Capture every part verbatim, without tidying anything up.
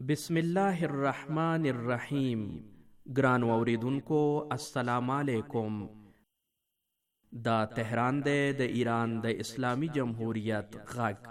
بسم الله الرحمن الرحیم. ګرانو اوریدونکو السلام علیکم. دا تهران دی د ایران د اسلامی جمهوریت غږ.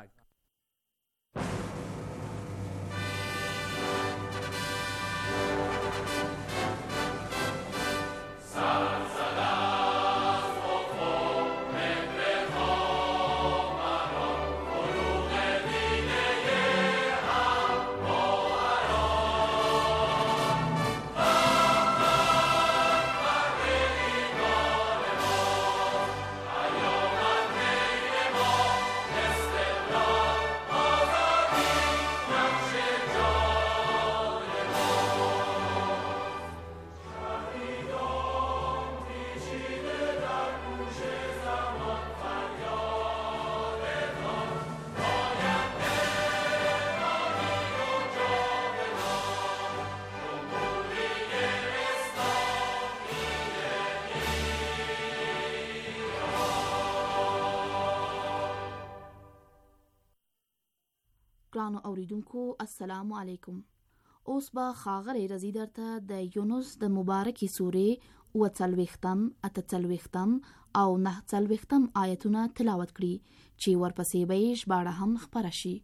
ګرانو اوریدونکو السلام علیکم. اوس به ښاغلی رضی درته د یونس د مبارکې سورې اووه څلوېښتم، اته څلوېښتم او نهه څلوېښتم آیتونه تلاوت کړي چې ورپسې به یې ژباړه هم خپره شي.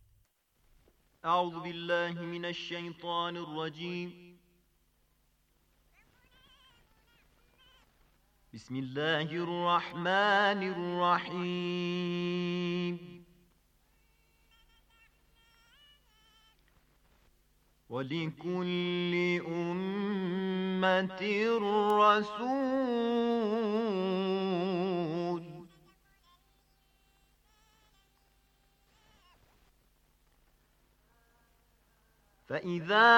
اعوذ بالله من الشیطان الرجیم. بسم الله الرحمن الرحیم. وَلِكُلِّ أُمَّةٍ رَّسُولٌ فَإِذَا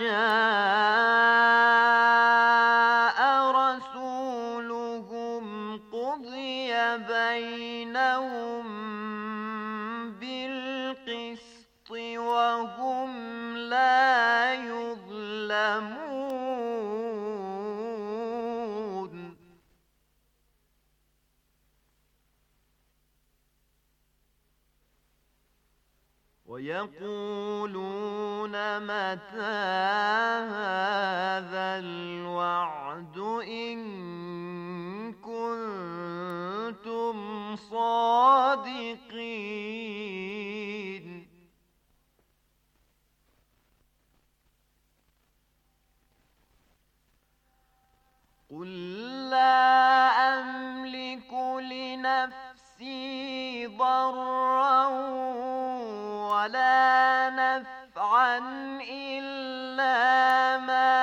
جَاءَ رَسُولُهُمْ قُضِيَ بَيْنَهُم بِالْقِسْطِ وَهُمْ لا يظلمون. ويقولون متى هذا الوعد إن كنتم صادقين. قل لا أملك لنفسي ضرا ولا نفعا إلا ما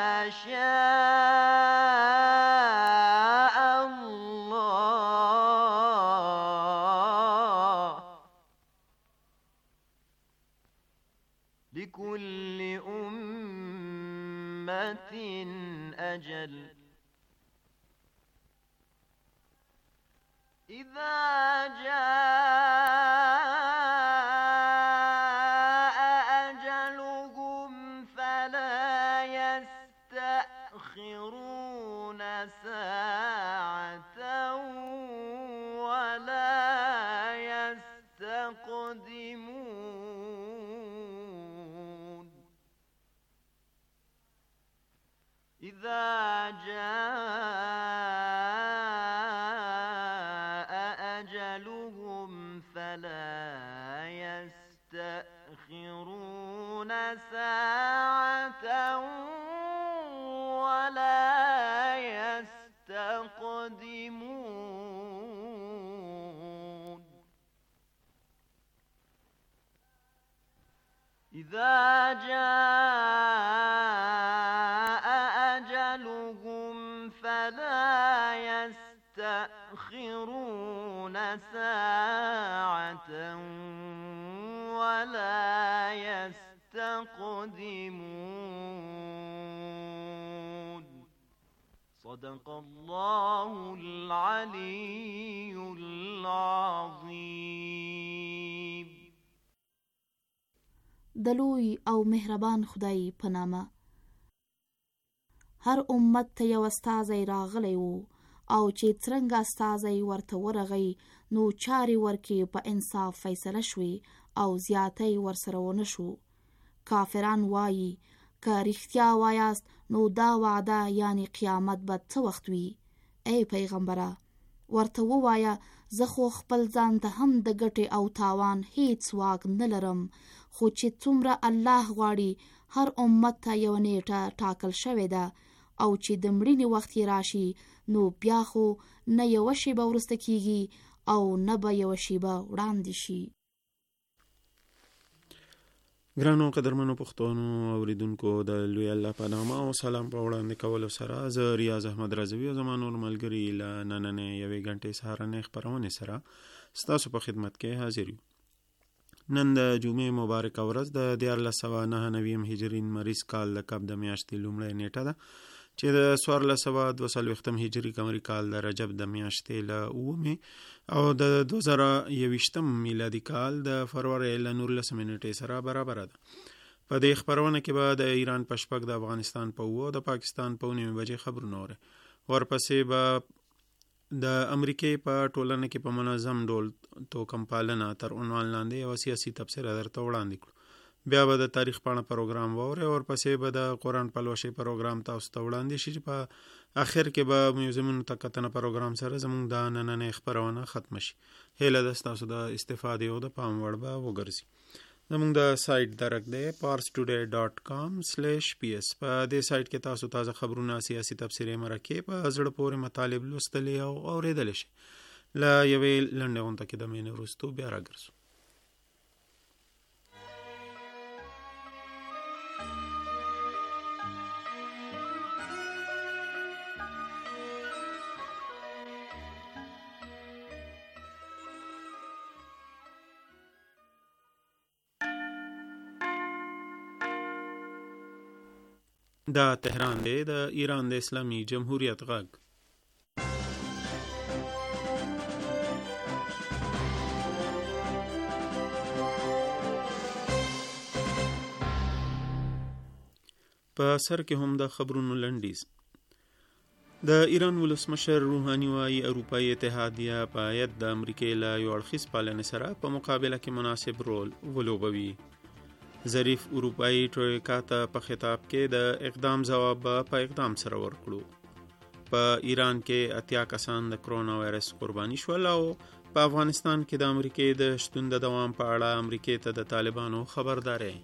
شاء الله. لكل أمة أجل. إذا جاء أجلهم فلا يستأخرون ساعة ولا يستقدمون. إذا جاء أجلهم فلا يستأخرون ساعة ولا يستقدمون. إذا جاء أجلهم فلا يستأخرون ساعة ولا يستقدمون. صدق الله العلي العظيم. د لوی او مهربان خدای په نامه. هر امت ته یو استازی راغلی و او چې څرنګه استازی ورته ورغی نو چارې ورکې په انصاف فیصله شوې او زیاتی ورسره ونه شو. کافران وایي که رښتیا وایاست نو دا وعده یعنی قیامت به څه وخت وي؟ ای پیغمبره ورته ووایه زه خو خپل ځان ته هم د ګټې او تاوان هیڅ واک نه لرم، خو چې څومره الله غواړي هر امت ته یو نیټه ټاکل شوې ده او چې د مړینې وخت یې راشي نو بیا خو نه یوه شیبه وروسته کیږي او نه به یوه شیبه وړاندې شي. ګرانو قدرمنو پښتونو اوریدونکو د لوی الله په نامه او سلام په وړاندې کولو سره زه ریاض احمد رضوي او زما نور ملګري له نننې یوې غنټې سهارنۍ خپرونې سره ستاسو په خدمت کې حاضر یو. نن د جمعې مبارکه ورځ د دیارلس سوه نهه نویم هجري لمریز کال د کب د میاشتې لومړۍ نیټه ده چې د څوارلس سوه دوه څلوېښتم هجري قمري کال د رجب د میاشتې له اوومې او د دوه زره یوویشتم میلادي کال د فروری له نولسمې نیټې سره برابره ده. په دې خپرونه کې به د ایران په شپږ، د افغانستان په اووه او د پاکستان په نیمې بجې خبرونه اورئ. ورپسې به د امریکې په ټولنه کې په منظم ډول توکم پالنه تر عنوان لاندې یوه سیاسي تبصره درته وړاندې کړو. بیا به د تاریخ پاڼه پروګرام واورئ. ورپسې به د قرآن پلوشي پروګرام تاسو ته وړاندې شي چې په اخر کې به میوزیمونو ته کتنه پروګرام سره زموږ د نننۍ خپرونه ختمه شي. هیله ده ستاسو د استفادې او د پام وړ به وګرځي. زموږ د سایټ درک دی پارس ټوډے ډاٹ کام سلیش پی اس. په دې سایټ کې تاسو تازه خبرونه، سیاسي تبصرې، مرکې، په زړه پورې مطالب لوستلی او اورېدلی شي. له یوې لنډې غونډه کې د مینې وروستو بیا راګرځو. دا تهران دی، د ایران د اسلامي جمهوریت غږ. په سر کې هم د خبرونو لنډیز. د ایران ولسمشر روحاني وایي اروپایي اتحادیه باید د امریکې له یو اړخیز پالنې سره په مقابله کې مناسب رول ولوبوي. ظریف اروپایي ټرویکا ته په خطاب کې د اقدام ځواب به په اقدام سره ورکړو. په ایران کې اتیا کسان د کرونا وایرس قرباني شول او په افغانستان کې د امریکې د شتون د دوام په اړه امریکې ته د طالبانو خبرداری.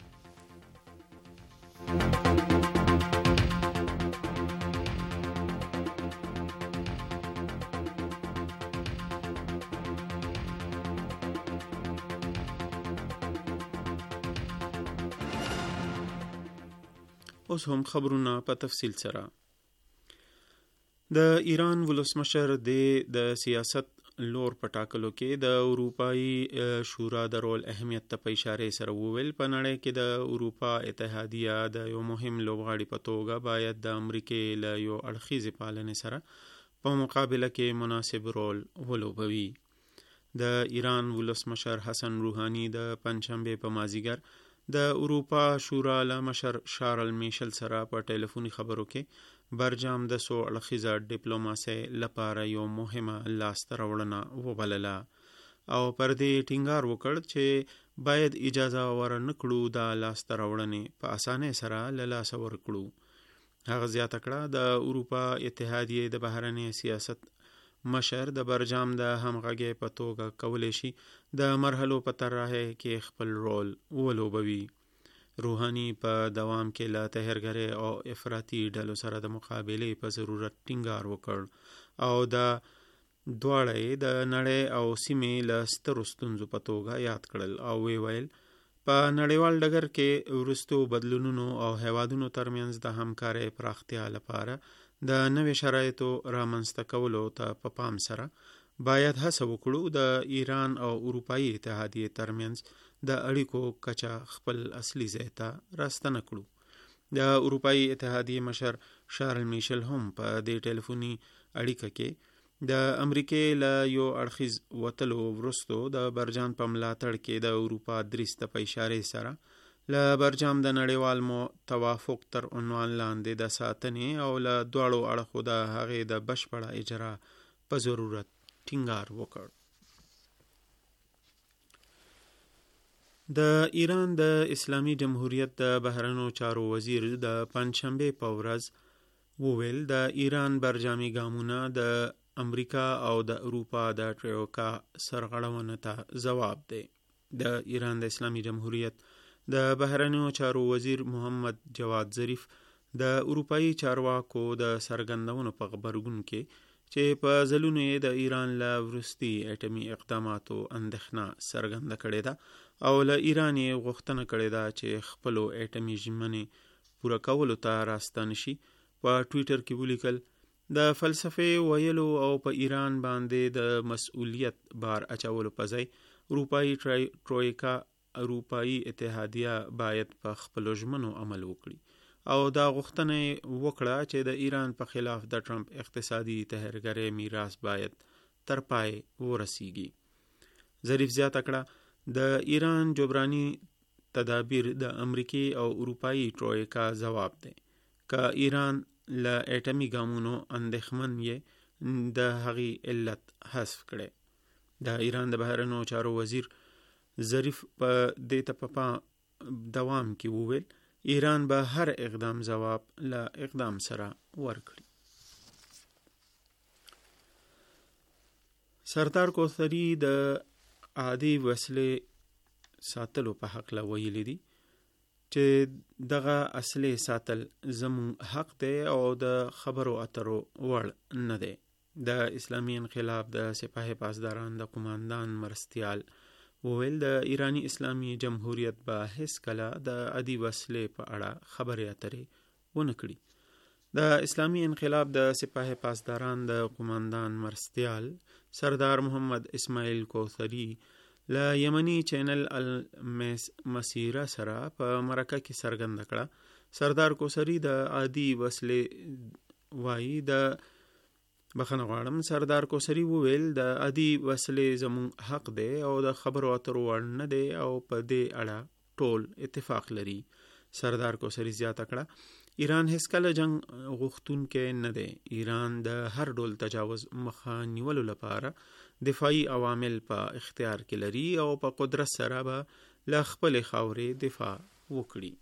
اوس هم خبرونه په تفصیل سره. د ایران ولسمشر د سیاست لور په ټاکلو کې د اروپایي شورا د رول اهمیت ته په اشاره سره وویل په نړۍ کې د اروپا اتحادیه د یو مهم لوبغاړي په توګه باید د امریکې له یو اړخیزې پالنې سره په مقابله کې مناسب رول ولوبوي. د ایران ولسمشر حسن روحاني د پنجشنبې په مازیګر د اروپا شورا له مشر شارل میشل سره په ټلیفوني خبرو کې برجام د سو اړخیزه ډیپلوماسۍ لپاره یو مهمه لاسته راوړنه وبلله او پر دې ټینګار وکړ چې باید اجازه ورنه کړو د لاسته راوړنې په اسانۍ سره له لاسه ورکړو. هغه زیاته کړه د اروپا اتحادیې د بهرني سیاست مشر د برجام د همغږۍ په توګه کولی شي د مرحلو په طراحۍ کې خپل رول ولوبوي. روحاني په دوام کې له تهرګرۍ او افراطي ډلو سره د مقابلې په ضرورت ټینګار وکړ او دا دواړه د نړۍ او سیمې له سترو ستونزو په توګه یاد کړل او وی ویل په نړیوال ډګر کې وروستو بدلونونو او هیوادونو ترمنځ د همکارۍ پراختیا لپاره د نوې شرایطو رامنځته کولو ته په پام سره باید هڅه وکړو د ایران او اروپایي اتحادیې ترمنځ د اړیکو کچه خپل اصلي ځای ته راستنه کړو. د اروپایي اتحادیې مشر شارل میشل هم په دې ټلیفوني اړیکه کې د امریکې له یو اړخیز وتلو وروستو د برجام په ملاتړ کې د اروپا دریځ ته په اشارې سره له برجام د نړیوال مو توافق تر عنوان لاندې د ساتنې او له دواړو اړخو د هغې د بشپړه اجرا په ضرورت ټینګار وکړ. د ایران د اسلامي جمهوریت د بهرنیو چارو وزیر د پنجشنبه په ورځ وویل د ایران برجامي ګامونه د امریکا او د اروپا د ټرویکا سرغړونه ته ځواب دی. د ایران د اسلامي جمهوریت د بهرنیو چارو وزیر محمد جواد ظریف د اروپایي چارواکو د څرګندونو په غبرګون کې چې په ځلونو یې د ایران له وروستي اټمي اقداماتو اندېښنه څرګنده کړې ده او له ایران یې غوښتنه کړې ده چې خپلو اټمي ژمنې پوره کولو ته راستنه شي. په ټویټر کې ولیکل د فلسفې ویلو او په ایران باندې د مسؤلیت بار اچولو په ځای اروپایي ټرویکا اروپایي اتحادیه باید په خپلو ژمنو عمل وکړي او دا غوښتنه وکړه چې د ایران په خلاف د ټرمپ اقتصادي تحریرګرۍ میراث باید تر پای ورسیږي. ظریف زیاته کړه د ایران جبراني تدابیر د امریکي او اروپایي ټرویکا ځواب دی. که ایران له اټمي ګامونو اندېښمن یې د هغې علت حذف کړي. د ایران د بهرنیو چارو وزیر ظریف په دې ته په دوام کې وویل ایران به هر اقدام ځواب له اقدام سره ورکړي. سردار کوثري د عادي وسلې ساتلو په حق ویلي دي چې دغه اصلي ساتل زمون حق دی او د خبرو اترو وړ نه دی. د اسلامي انقلاب د سپاه پاسداران د قوماندان مرستیال وویل د ایرانی اسلامي جمهوریت به هیڅ کله د عادي وسلې په اړه خبرې اترې ونه کړي. د اسلامي انقلاب د سپاه پاسداران د قوماندان مرستیال سردار محمد اسماعیل کوثري له یمني چینل المسیره سره په مرکه کې څرګنده کړه. سردار کوثري د عادي وسلې وایي د بخنه غواړم سردار کوثري وویل د عادي وسلې زمون حق دی او د خبرو اترو وړ نه دی او په دې اړه ټول اتفاق لري. سردار کوثري زیاته کړه ایران هیڅ کله جنگ غوښتونکی نه دی. ایران د هر ډول تجاوز مخه نیولو لپاره دفاعي عوامل په اختیار کې لري او په قدرت سره به له خپلې خاورې دفاع وکړي.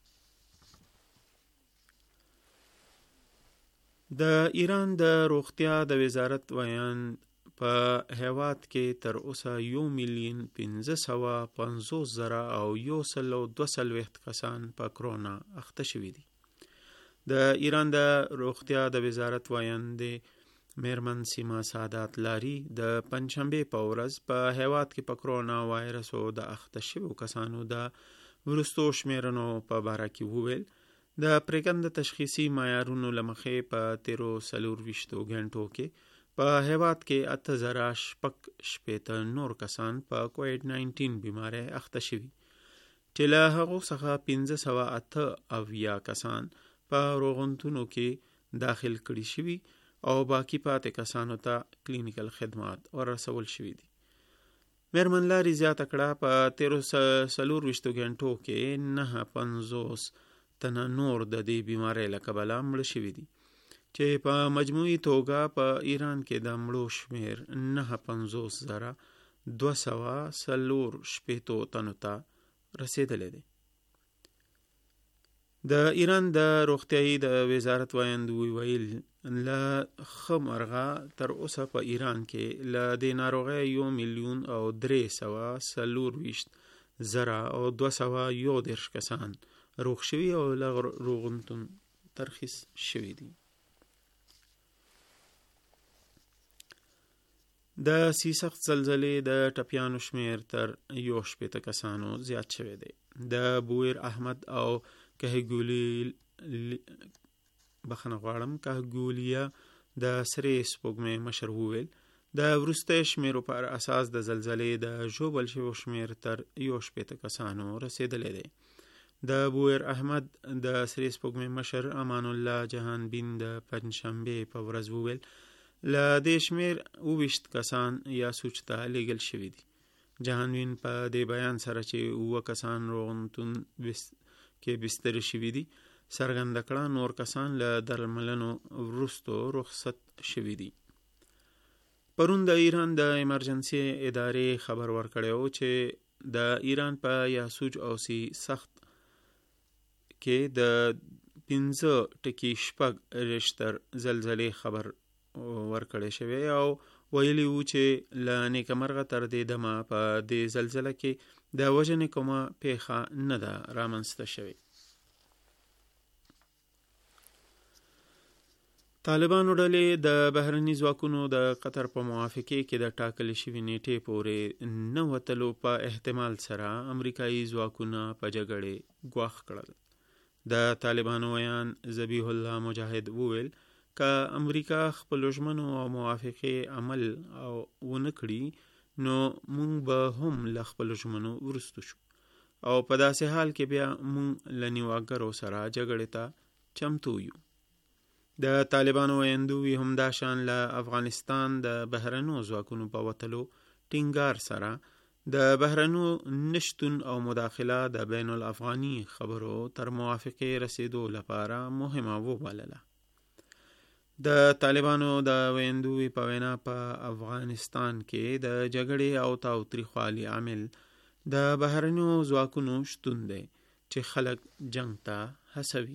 د ایران د روغتیا د وزارت ویان په هیواد کې تر اوسه یو میلیون پنځه سوه پنځوس زره او یو سل او دوه څلوېښت کسان په کرونا اخته شوي دي. د ایران د روغتیا د وزارت ویان د میرمن سیما سعادت لاری د پنجشنبه په ورځ په هیواد کې په کرونا وایرسو د اخته شویو کسانو د وروستو شمیرنو په باره کې وویل د پرېکنده تشخیصي معیارونو له مخې په تیرو څلور ویشتو غنټو کې په هیواد کې اته زره شپږ شپېته نور کسان په کووډ ناینټین بیمارۍ اخته شوي چې له هغو څخه پنځه سوه اته اویا کسان په روغتونونو کې داخل کړي شوي او باقی پاتې کسانو ته کلینیکل خدمات ورسول شوي دي. میرمن لاری زیاته کړه په تیرو څلور ویشتو غنټو کې نه پنځوس تنه نور د دې بیمارۍ له کبله مړه شوي دي چې په مجموعي توګه په ایران کې د مړو شمیر نه پنځوس زره دوه سوه څلور شپېتو تنو ته رسیدلی دی. د ایران د روغتیايي د وزارت ویاندوی ویل له ښه مرغه تر اوسه په ایران کې له دې ناروغۍ یو میلیون او درې سوه څلور ویشت زره او دوه سوه یو دېرش کسان روغ شوي او له روغتون ترخیص شوي دي. د سیسخت زلزلې د ټپیانو شمیر تر یو شپېته کسانو زیات شوی دی. د بویر احمد او کهګولی بخنه غواړم کهګولیا د سرې سپوږمۍ مشر وویل د وروستي شمیرو پر اساس د زلزلې د ژوبل شویو شمیر تر یو شپېته کسانو رسیدلی دی. د بویر احمد د سرې سپوږمۍ مشر امان الله جهان بین د پنجشنبه په ورځ وویل له دې شمیر اوویشت کسان یا سوچ ته لیږل شوي دي. جهان بین په دې بیان سره چې اووه کسان روغتون کې بستر شوي دي څرګنده کړه نور کسان له درملنو وروستو رخصت شوي دي. پرون د ایران د ایمرجنسي ادارې خبر ورکړی و چې د ایران په یاسوج او سی سخت کې د پنځه ټکي شپږ ریشتر زلزلې خبر ورکړی شوی او ویلی وو چې له نیکمرغه تر دې دمه په دې زلزله کې د وژنې کومه پیښه نه ده رامنځته شوې. طالبانو ډلې د بهرني ځواکونو د قطر په موافقې کې د ټاکلې شوې نیټې پورې نه وتلو په احتمال سره امریکایي ځواکونه په جګړې ګواښ کړل. د طالبانو ویان ذبیح الله مجاهد وویل که امریکا خپل ژمنو او موافقې عمل او ونه کړي نو مونږ به هم له خپل ژمنو وروسته شو او په داسې حال کې بیا مونږ له نیواګرو سره جګړې ته چمتو یو. د طالبانو ویندوی هم دا شان له افغانستان د بهرنو ځواکونو په وتلو ټینګار سره د بهرنو نشتون او مداخله د بین الافغاني خبرو تر موافقې رسیدو لپاره مهمه وبلله. د طالبانو د ویندوی په وینا په افغانستان کې د جګړې او تاوتریخوالي عامل د بهرنو ځواکونو شتون دی چې خلک جنگ ته هڅوي.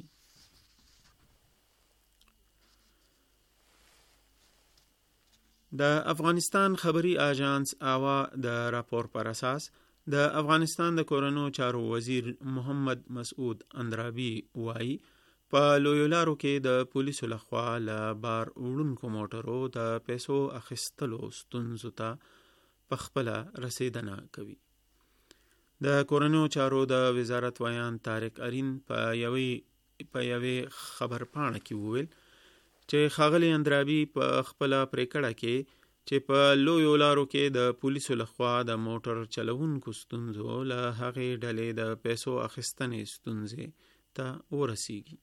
د افغانستان خبري آژانس آوا د راپور پر اساس د افغانستان د کورنو چارو وزیر محمد مسعود اندرابي وایي په لویو لارو کې د پولیسو لخوا له بار وړونکو موټرو د پیسو اخیستلو ستونزو ته په خپله رسیدنه کوي. د کورنو چارو د وزارت ویان طارق ارین په یوې په یوې خبرپاڼه کې وویل چې ښاغلی اندرابي په خپله پریکړه کې چې په لویو لارو کې د پولیسو لخوا د موټر چلوونکو ستونزو له هغې ډلې د پیسو اخیستنې ستونزې ته ورسیږي.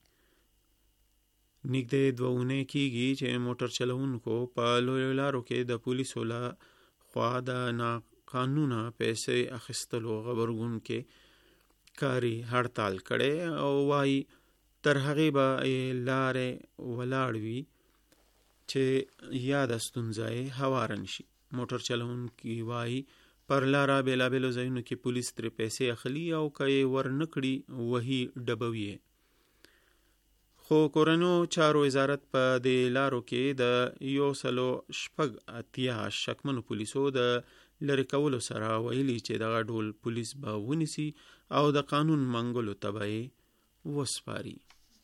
نږدې دوه اونۍ کېږي چې موټر چلوونکو په لویو لارو کې د پولیسو له خوا د ناقانونه پیسې اخیستلو غبرګون کې کاري هړتال کړی او وایي تر هغې به لارې ولاړ وي چې یاده ستونزه یې هواره نشي. موټر چلوونکي وایي پر لاره بېلابېلو ځایونو کې پولیس ترې پیسې اخلي او که یې ورنه کړي وهي ډبوي یې. خو کورنو چارو وزارت په دې لارو کې د یو سلو شپږ اتیا شکمنو پولیسو د لرې کولو سره ویلي چې دغه ډول پولیس به ونیسي او د قانون منګولو ته به یې وسپاري.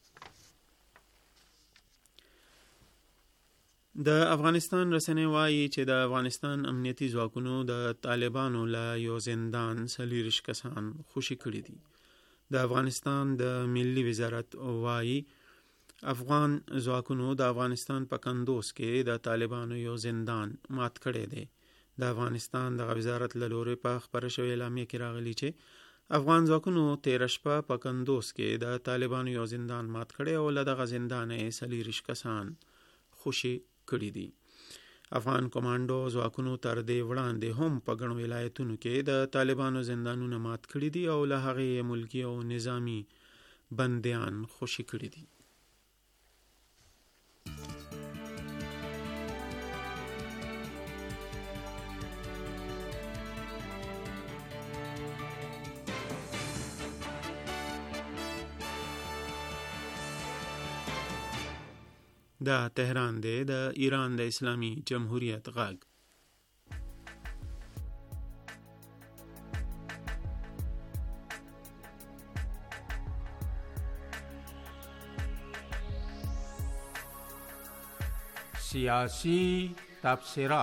د افغانستان رسنۍ وایي چې د افغانستان امنیتي ځواکونو د طالبانو له یو زندان څلېرویشت کسان خوشي کړي دي. د افغانستان د ملي وزارت وایي افغان ځواکونو د افغانستان په کندوز کې د طالبانو یو زندان مات کړی دی. د افغانستان د وزارت له لوري په خپره شوې اعلامیه کې راغلي چې افغان ځواکونو تېره شپه په کندوز کې د طالبانو یو زندان مات کړی او له دغه زندانه یې څلېرویشت کسان خوشي کړي دي. افغان کمانډو ځواکونو تر دې وړاندې هم په ګڼو ولایتونو کې د طالبانو زندانونه مات کړي دي او له هغې ملکي او نظامی بندیان خوشي کړي دي. دا تهران دی د ایران د اسلامی جمهوریت غږ. سیاسی تبصره.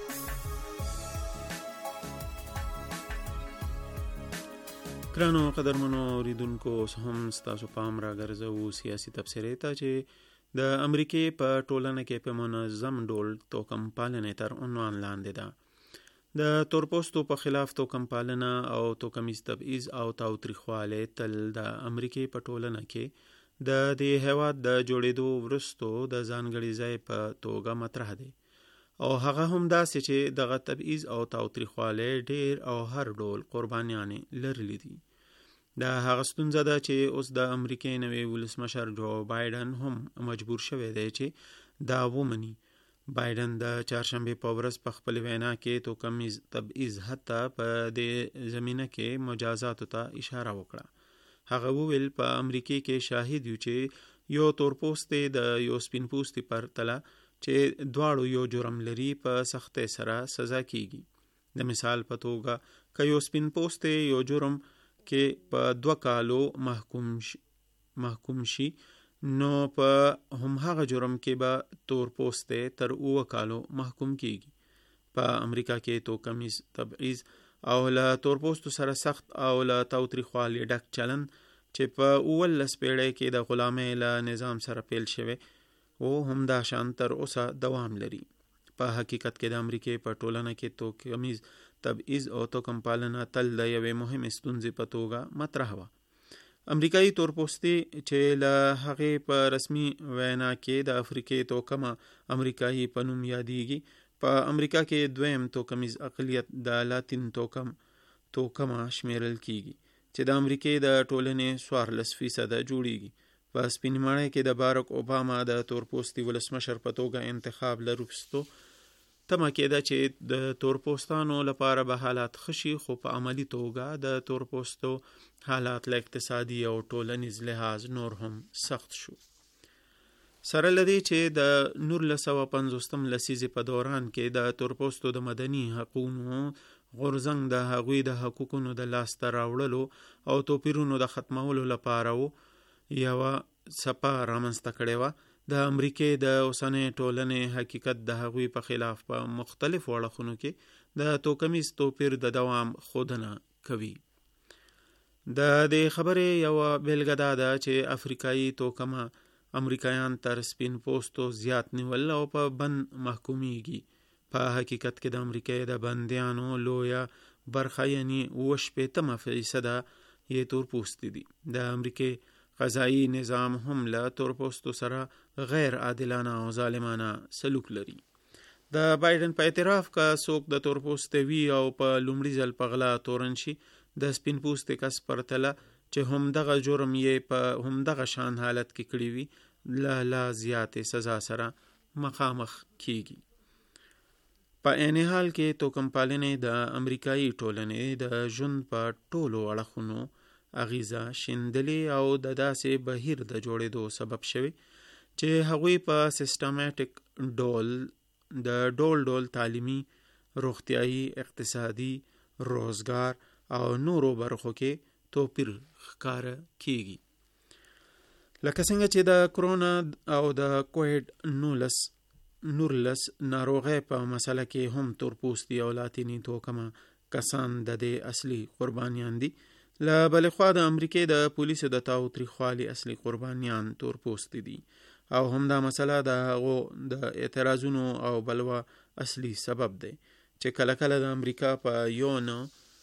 ګرانو قدرمنو اوریدونکو هم ستاسو پام را ګرځوو سیاسي تبصرې ته چې د امریکې په ټولنه کې په منظم ډول توکم پالنې تر عنوان لاندې ده. د تورپوستو په خلاف توکم پالنه او توکمیز تبعیض او تاوتریخوالی تل د امریکې په ټولنه کې د دې هېواد د جوړېدو وروستو د ځانګړي ځای په توګه مطرح دی او هغه هم داسې چې دغه تبعیض او تاوتریخوالی ډېر او هر ډول قربانیانې لرلي دي. دا هغه ستونزه ده چې اوس د امریکې نوی ولسمشر جو بایډن هم مجبور شوی دی چې دا ومني. بایدن د چهارشنبه په ورځ په خپل وینا کې توکمیز تبعیض حتی په دې زمینه کې مجازاتو ته اشاره وکړه. هغه وویل په امریکا کې شاهد یو چې یو تورپوستی د یو سپین پوستی پر تله چې دواړو یو جرم لري په سختۍ سره سزا کیږي. د مثال په توګه که یو سپین پوستی یو جرم کې په دوه کالو محکوم شي, محکوم شي نو په همهغه جرم کې به تورپوستی تر اوه کالو محکوم کیږي. په امریکا کې توکمیز تبعیض او له تورپوستو سره سخت او له تاوتریخوالي ډک چلن چې په اوولس پیړۍ کې د غلامۍ له نظام سره پیل شوی او همدا شان تر اوسه دوام لري. په حقیقت کې د امریکې په ټولنه کې توکمیز تبعیض او توکم پالنه تل د یوې مهمې ستونزې په توګه مطرح وه. امریکایي تورپوستي چې له هغې په رسمي وینا کې د افریقې توکمه امریکایي په نوم یادیږي، په امریکا کې دویم توکمیز اقلیت د لاتین توکم توکمه شمیرل کیږي چې د امریکې د ټولنې څوارلس فیصده جوړیږي. په سپین ماڼۍ کې د بارک اوباما د تورپوستي ولسمشر په توګه انتخاب له وروستو تمه کېده چې د تورپوستانو لپاره به حالات ښه شي، خو په عملي توګه د تورپوستو حالات له اقتصادي او ټولنیز لحاظ نور هم سخت شو. سره له دې چې د نولس سوه پنځوستم لسیزې په دوران کې د تورپوستو د مدني حقونو غورځنګ د هغوی د حقوقونو د لاسته راوړلو او توپیرونو د ختمولو لپاره و یوه څپه رامنځته کړې وه. د امریکې د اوسنۍ ټولنې حقیقت د هغوی په خلاف په مختلفو اړخونو کې د توکمیز توپیر د دوام ښودنه کوي. د دې خبرې یوه بیلګه دا ده چې افریقایي توکمه امریکایان تر سپین پوستو زیات نیول او په بند محکومیږي. په حقیقت کې د امریکې د بندیانو لویه برخه یعنی اوه شپېتمه فیصده یې تورپوستي دي. د امریکې قضایي نظام هم له تورپوستو سره غیر عادلانه او ظالمانه سلوک لري. د بایدن په اعتراف که څوک د تورپوستی وي او په لومړي ځل په غلا تورن شي، د سپین پوستي کس پرتله چې همدغه جرم یې په همدغه شان حالت کې کړی وي له لا زیاتې سزا سره مخامخ کیږي. په عین حال کې توکم پالنې د امریکایي ټولنې د ژوند په ټولو اړخونو اغیزه شیندلې او د داسې بهیر د جوړېدو سبب شوی چې هغوی په سیستماتیک ډول د ډول ډول تعلیمي، روغتیايي، اقتصادي، روزګار او نورو برخو کې توپیر ښکاره کیږي. لکه څنګه چې د کرونا او د کوویډ نولس نورلس ناروغۍ په مسله کې هم تورپوستي او لاتینی توکمه کسان د دې اصلي قربانیان دي. له بلې خوا د امریکې د پولیسو د تاوتریخوالي اصلي قربانیان تورپوستي دي او همدا مسله د هغو د اعتراضونو او بلوا اصلي سبب دی چې کله کله د امریکا په یو نه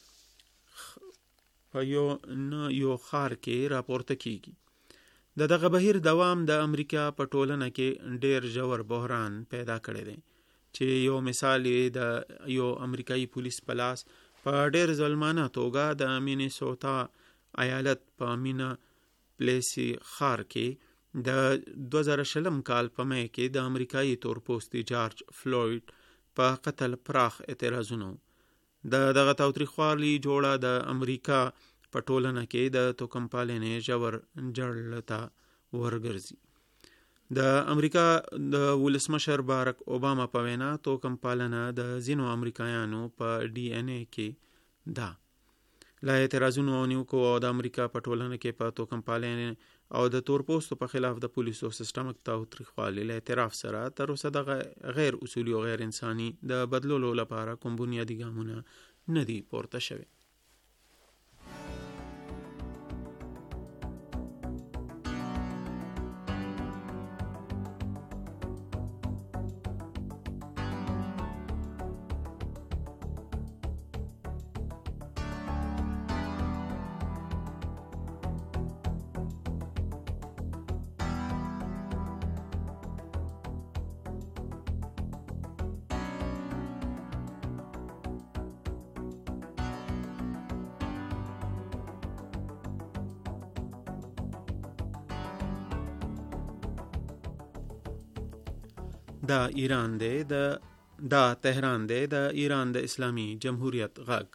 په یو نه یو خار کې راپورته کیږي. د دغه بهیر دوام د امریکا په ټولنه کې ډیر ژور بحران پیدا کړی دی چې یو مثال یې د یو امریکایي پولیس په لاس په ډیر ظلمانه توګه د مینیسوتا ایالت په مینا پلیسی خار کې د دوه زره شلم کال په مې کې د امریکایي تورپوستي جارج فلوید په قتل پراخ اعتراضونو. د دغه تاوتریخوالي جوړه د امریکا په ټولنه کې د توکم پالنې ژور جړل ته ورګرځي. د امریکا د ولسمشر بارک اوباما په وینا توکم پالنه د ځینو امریکایانو په ډي ان اے کې ده. لا اعتراضونو او نیوکو او د امریکا په ټولنه کې په توکم پالنې او د تورپوستو په خلاف د پولیسو سیستمک تاوتریخوالي له اعتراف سره تر اوسه دغه غیر اصولي او غیر انساني د بدلولو لپاره کوم بنیادي ګامونه نه دي پورته شوي. دا ایران دی د دا تهران دی د ایران د اسلامی جمهوریت غږ.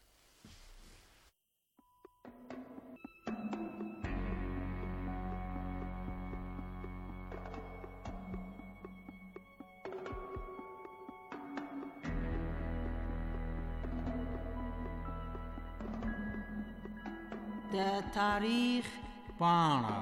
د تاریخ پاڼه.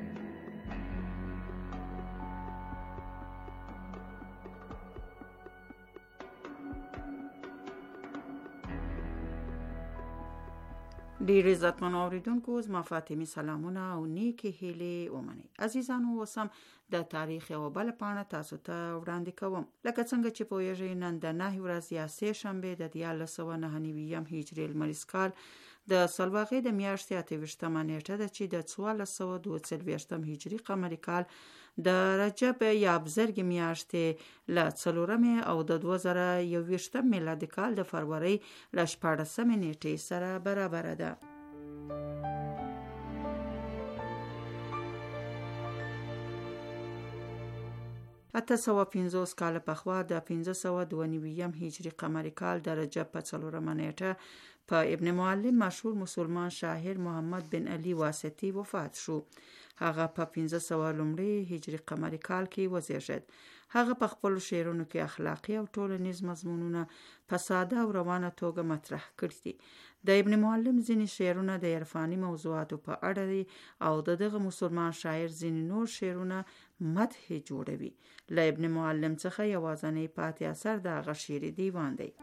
ډیر عزتمن اوریدونکو، زما فاطمه سلامونه او نیکی هیلې ومنئ. عزیزانو، اوس هم د تاریخ یو بل پاڼه تاسو ته وړاندې کوم. لکه څنګه چې پوهیږئ، نن د نهه ورځ یا سه شنبه د دیارلس سوه نهه نوي هجري لمریز کال د سلواغې د میاشتې اته ویشتمه نیټه ده چې د څوارلس سوه دوه څلوېښتم هجري قمري کال د رجب یا بزرګ میاشتې له څلورمې او د دوه زره یوویشتم میلادي کال د فروری له شپاړسمې نیټې سره برابره ده. اته سوه پنځوس کاله پخوا د پنځه سوه دوه نوي هجري قمري کال د رجب په څلورمه نیټه په ابن معلم مشهور مسلمان شاعر محمد بن علي واسطي وفات شو. هغه په پنځه سوه لومړي هجري قمري کال کې وزیږید. هغه په خپل شعرونو کې اخلاقی او ټولنیز مضمونونه په ساده او روانه توګه مطرح کړي دي. د ابن معلم ځینې شعرونه د عرفاني موضوعاتو په اړه دي او د دغه مسلمان شاعر ځینې نور شعرونه مدح جوړوي. له ابن معلم څخه یوازینی پاتې اثر د هغه شعري دیوان دی.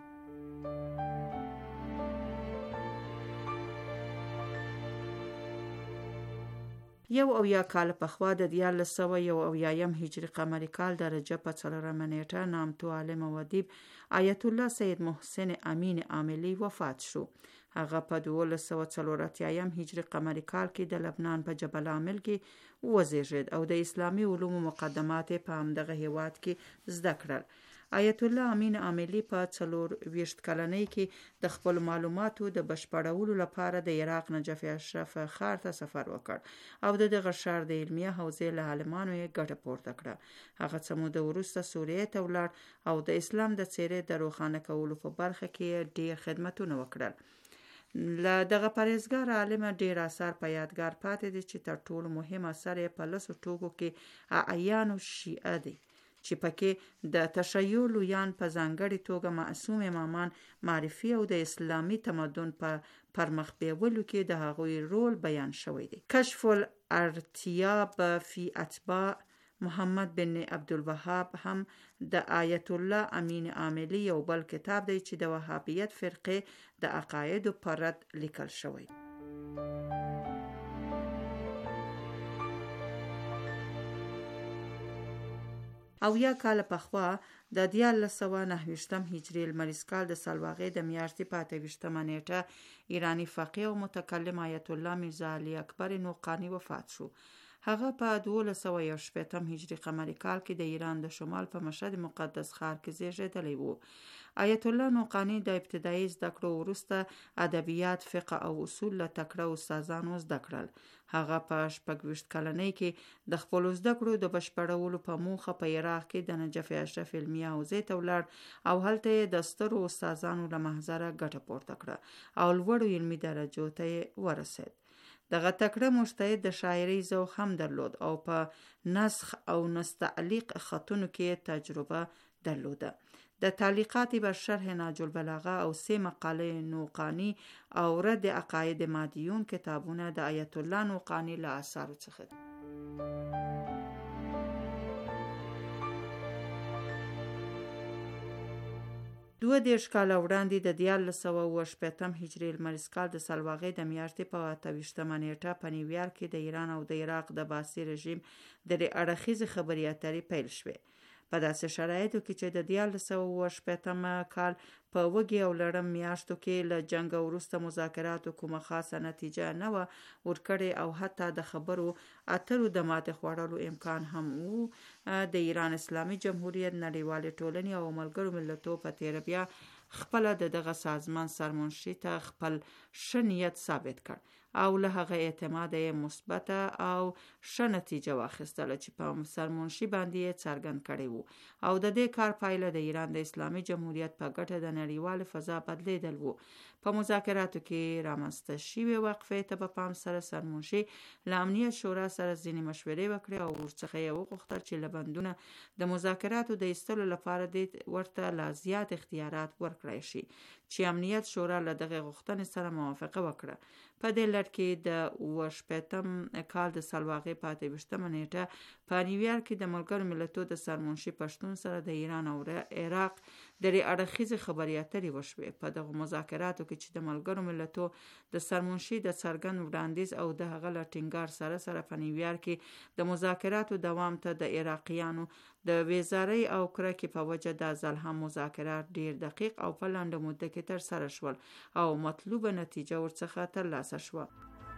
یو او یا کال پخوا د دیارلس سوه یو اویایم هجري قمري کال د رجب په څلورمه نیټه نامتو عالم او ادیب آیت الله سید محسن امین عاملي وفات شو. هغه په دولس سوه څلور اتیایم هجري قمري کال کې د لبنان په جبل عامل کې وزیږید او د اسلامي علومو مقدمات په همدغه هیواد کې زده کړل. آیت الله امین عاملي په څلور ویشت کلنۍ کې د خپل معلوماتو د بشپړولو لپاره د عراق نجف اشرف ښار ته سفر وکړ او د دغه ښار د علمیه حوزې له عالمانو یې ګټه پورته کړه. هغه څه موده وروسته سوریې ته ولاړ او د اسلام د څیرې د روښانه کولو په برخه کې ډیر خدمتونه وکړل. له دغه پرهیزګار عالم ډیر اثار په یادګار پاتې دي چې تر ټولو مهم اثر یې په لسو ټوکو کې اعیان الشیعه دی چې پکې د تشیع لویان په ځانګړې توګه معصوم امامان معرفي او د اسلامي تمدن په پرمخ بیولو کې د هغوی رول بیان شوی دی. کشف الارتیاب فی اتباع محمد بن عبدالوهاب هم د آیت الله امین عاملي یو بل کتاب دی چې د وهابیت فرقې د عقایدو پر رد لیکل شوی. او یا کال پخوا د دیارلس سوه نهه ویشتم هجري لمریز کال د سلواغې د میاشتې په اته ویشتمه نیټه ایرانی فقیه او متکلم آیت الله میرزا علي اکبر نوقاني وفات شو. هغه په دولس سوه یو شپېتم هجري قمري کال کې د ایران د شمال په مشهد مقدس ښار کې زیږېدلی و. آیت الله نوقاني د ابتدایي زده کړو وروسته ادبیات، فقه او اصول له تکړه استادانو زده کړل. هغه په شپږ ویشت کلنۍ کې د خپلو زده کړو د بشپړولو په موخه په عراق کې د نجف اشرف علمیه حوزې ته ولاړ او هلته یې د سترو استادانو له محضره ګټه پورته کړه او لوړو علمي درجو ته یې ورسید. دغه تکړه مجتهد د شاعرۍ ذوق هم درلود او په نسخ او نستعلیق خطونو کې تجربه درلوده. د تعلیقات بر شرح نهج البلاغه او سه مقاله نوقاني او رد عقاید مادیون کتابونه د آیت الله نوقاني له اثارو څخه دي. دوه دېرش کاله وړاندې د دیارلس سوه اوه شپېتم هجري لمریز کال د سلواغې د میاشتې په اته ویشتمه نیټه په نیویارک کې د ایران او د عراق د باسي رژیم د اړخیزې خبرې اترې پیل شوې. په داسې شرایطو کې چې د دیارلس سوه اوه شپېتم کال په وږي او لړم میاشتو کې له جنګ وروسته مذاکراتو کومه خاصه نتیجه نه وه ورکړې او حتی د خبرو اترو د ماتې خوړلو امکان هم و، د ایران اسلامي جمهوریت نړیوالې ټولنې او ملګرو ملتونو په تیره بیا خپله د دغه سازمان سرمنشي ته خپل ښه نیت ثابت کړ او له هغه اعتماد یې مثبته او ښه نتیجه واخیستله چې په سرمنشي باندې یې څرګند کړی وو او د دې کار پایله د ایران د اسلامي جمهوریت په ګټه د نړیوال فضا بدلیدل وو. په مذاکراتو کې رامنځته شوې وقفې ته په پام سره سرمنشي له امنیت شورا سره ځینې مشورې وکړې او ورڅخه یې وغوښتل چې له بندونه د مذاکراتو د ایستلو لپاره دې ورته لا زیات اختیارات ورکړای شي چې امنیت شورا له دغه غوښتنې سره موافقه وکړه. په دې لړ کې د اوه شپېتم کال د سلواغې په اته ویشتمه نیټه په نیویارک کې د ملګرو ملتونو د سرمنشي پښتون سره د ایران او عراق درې اړخیزې خبرې اترې وشوې. په دغو مذاکراتو کې چې د ملګرو ملتونو د سرمنشي د څرګند وړاندیز او د هغه له ټینګار سره سره په نیویارک کې د مذاکراتو دوام ته د عراقیانو د وزارۍ او کرکې په وجه دا ځل هم مذاکرات ډیر دقیق او په لنډه موده کې تر سره شول او مطلوبه نتیجه ورڅخه ترلاسه شوه.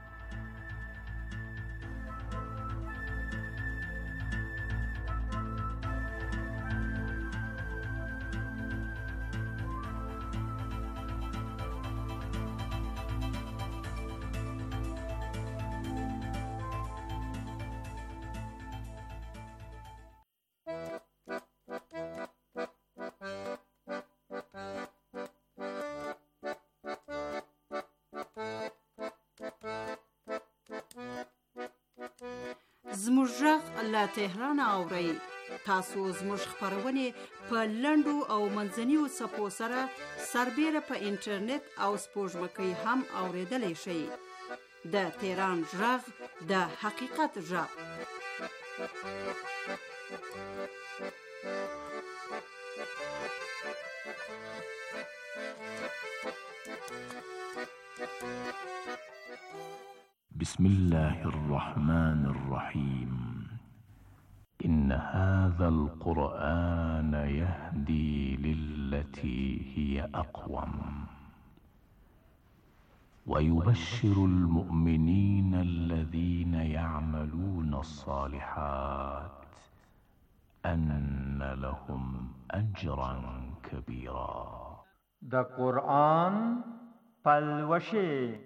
زموږ غږ له تهران اورئ. تاسو زموږ خپرونې په لنډو او منځنیو څپو سره سربیره په انټرنیټ او سپوږمکۍ هم اوریدلی شئ. د تهران غږ د حقیقت غږ. بسم الله الرحمن الرحيم. إن هذا القرآن يهدي للتي هي أقوم ويبشر المؤمنين الذين يعملون الصالحات أن لهم أجرا كبيرا. دا قرآن پلوشه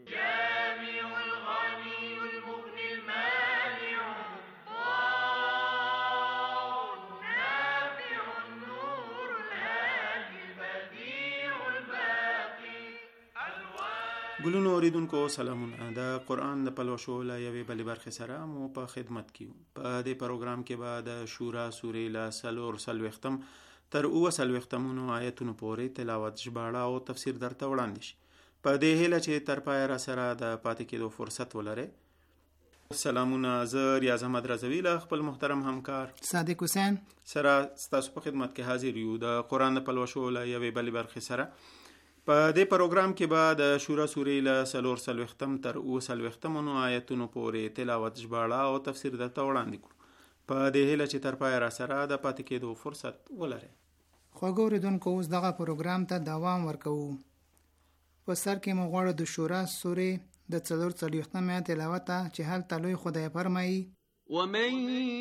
ګلونو اوریدونکو سلامونه. د قرآن د پلوشو له یوې بلې برخې سره مو په خدمت کې یو. په دې پروګرام کې به د شورا سورې له څلور څلوېښتم تر اووه څلوېښتمونو آیتونو پورې تلاوت، ژباړه او تفسیر درته وړاندې شي. په دې هیله چې تر پایه را سره د پاتې کېدو فرصت ولرئ. سلامونه. زه ریاض احمد رضوي له خپل محترم همکار صادق حسین سره ستاسو په خدمت کې حاضر یو د قرآن د پلوشو له یوې بلې برخې سره. په دې پروګرام کې به د شورا سورې له څلور څلوېښتم تر اووه څلوېښتمونو آیتونو پورې تلاوت، ژباړه او تفسیر درته وړاندې کړو. په دې هیله چې تر پایه را سره د پاتې کېدو فرصت ولرئ. خوږو اوریدونکو، اوس دغه پروګرام ته دوام ورکوو. په سر کې مو غواړو د شورا سورې د څلور څلوېښتم آیت تلاوت ته چې هلته لوی خدای فرمایي: ومن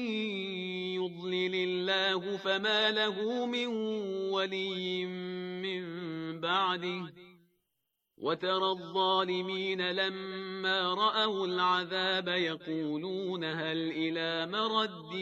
يضلل الله فما له من ولي من بعده وترى الظالمين لما رأوا العذاب يقولون هل إلى مرد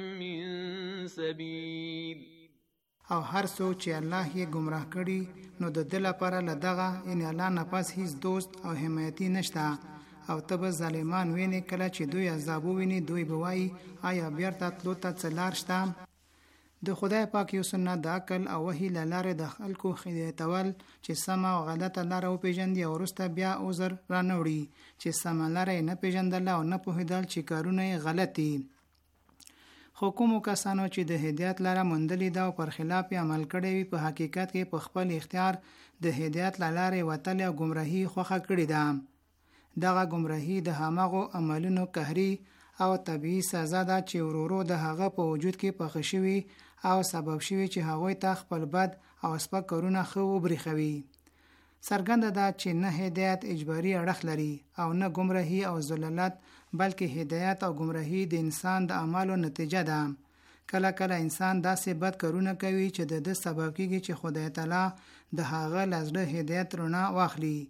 من سبيل. او هر څوک چې الله یې گمراه کړي نو د دل لپاره لدغه ان الله نه پس هیڅ دوست او حمایتي نشته. او تب ظالمان ویني کله چې دوی عذاب ویني دوی بوای آیا بیرته تلو ته څلار شته. د خدای پاک یو سنت د عقل او وحی لاره د خلکو هدایتول چې سم او غلطه لاره او پیژندي او ورسته بیا عذر را نوړي چې سم لاره نه پیژندل او نه پوهیدل چې کارونه غلطي. خو کومو کسانو چې د هدایت لاره موندلې ده او پر خلاف عمل کړی وي په حقیقت کې په خپل اختیار د هدایت لاره وتل او گمراهي خوخه کړی ده. دغه گمراهي د همغو عملونو قهري او طبيعي سزا ده چې ورورو د هغه په وجود کې پخ شوي او سبب شوي چې هغوی ته خپل بد او سپک کارونه خو وبرخوي. څرګنده ده چې نه هدایت اجباري اړخ لري او نه گمراهي او ذلالت، بلکې هدایت او گمراهي د انسان د اعمالو نتیجه ده. کله کله انسان داسې بد کارونه کوي چې د د سبب کېږي چې خدای تعالی د هغه لزړه هدایت رڼا واخلي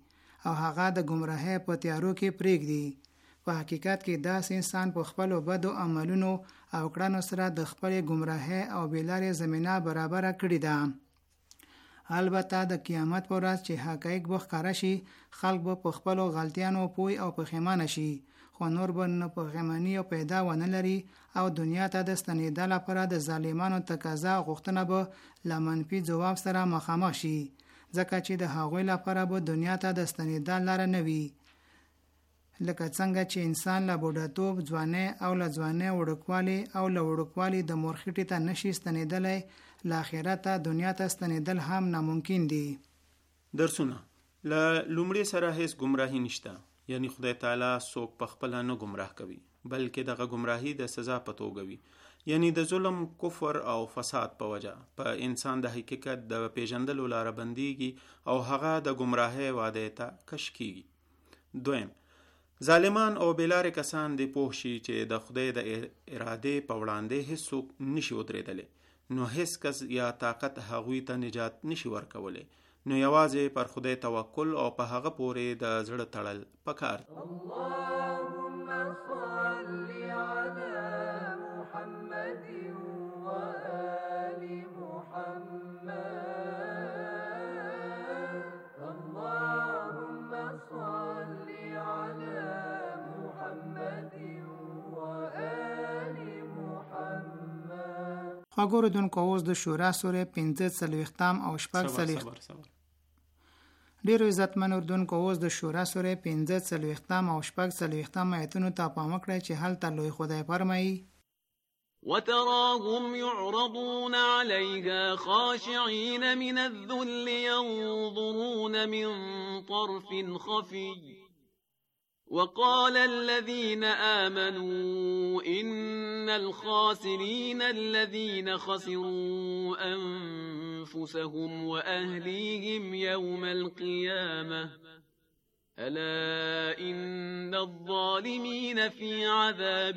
او هغه د گمراهۍ په تیارو کې پرېږدي. په حقیقت کې داس انسان په خپل بدو عملونو او کړنو سره د خپل گمراهۍ او بیلارې زمينه برابر کړې ده. البته د قیامت پر ورځ چې حقایق به ښکاره شي، خلک به په خپل غلطیانو پوي او پښیمانه شي، خو نور به نه پښیماني او پیدا ونه لري او دنیا ته د ستنېدو لپاره د ظالمانو تقاضا غوښتنه به له منفي ځواب سره مخامخ شي، ځکه چې د هغوی لپاره به دنیا ته د ستنېدو لاره نه وي. لکه څنګه چې انسان له بوډاتوب، ځوانۍ او له ځوانۍ وړوکوالي او له وړوکوالي د مورخیټې ته نشي ستنېدلی، له آخرته دنیا ته ستنېدل هم ناممکن دي. درسونه له لومړي سره هیڅ گمراهي نشته، یعنی خدای تعالی څوک په خپل نه گمراه کوي، بلکې دغه گمراهي د سزا په توګه وي، یعنی د ظلم، کفر او فساد په وجه په انسان د حقیقت د پیژندلو لاره بنديږي او هغه د گمراهۍ واده ته کش کیږي. دویم، ظالمان او بیلاره کسان د پوه شي چې د خدای د اراده په وړاندې هیڅوک نشي ودرېدلی، نو هیڅ کس یا طاقت هغوی ته نجات نشي ورکولی، نو یوازې پر خدای توکل او په هغه پورې د زړه تړل پکار. اللهم صل علی محمد و آل محمد. اللهم صل علی محمد و آل محمد. خواږه دونکو اوس د شورا سورې پنځه څلوېښتم او شپږ څلوېښت ډیرو عزتمن اردوونکو اوس د شورا سورې پنځه څلوېښتم او شپږ څلوېښتم آیتونو ته پام وکړئ چې هلته لوی خدای فرمایي: وتراهم يعرضون عليها خاشعين من الذل ينظرون من طرف خفي وقال الذين آمنوا إن الخاسرين الذين خسروا أنفسهم وأهليهم يوم القيامة ألا إن الظالمين في عذاب